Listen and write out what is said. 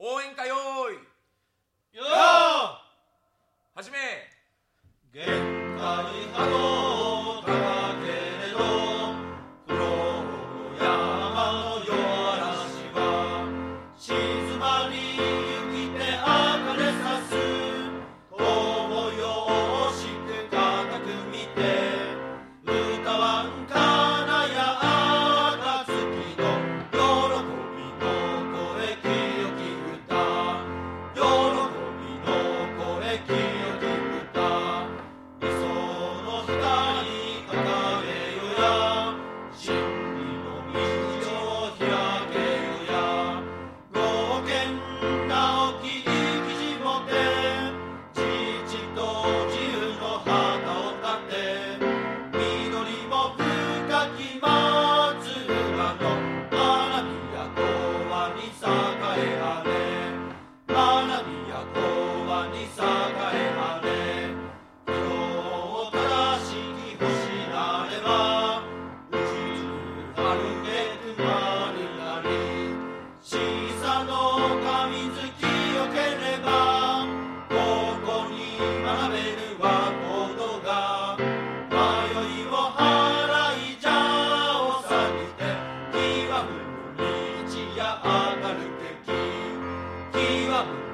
応援歌よーいよーはじめ。 限界波動高けれど黒山の夜嵐は静まりゆきて明れさす友よしく固く見て歌わんかなや暁の喜びの声清き歌喜びの声清き歌理想の光掲げよや真理の道を開けよや剛健なき生きじもて自治と自由の旗を立て緑も深き松浦の花火や川に栄えあれ花火や川に栄えあれ今日正しき星なれば宇宙あるべくまるなり小さの神月よければここに学べるはことが迷いを払いじゃを去りて極む道や明るけき極む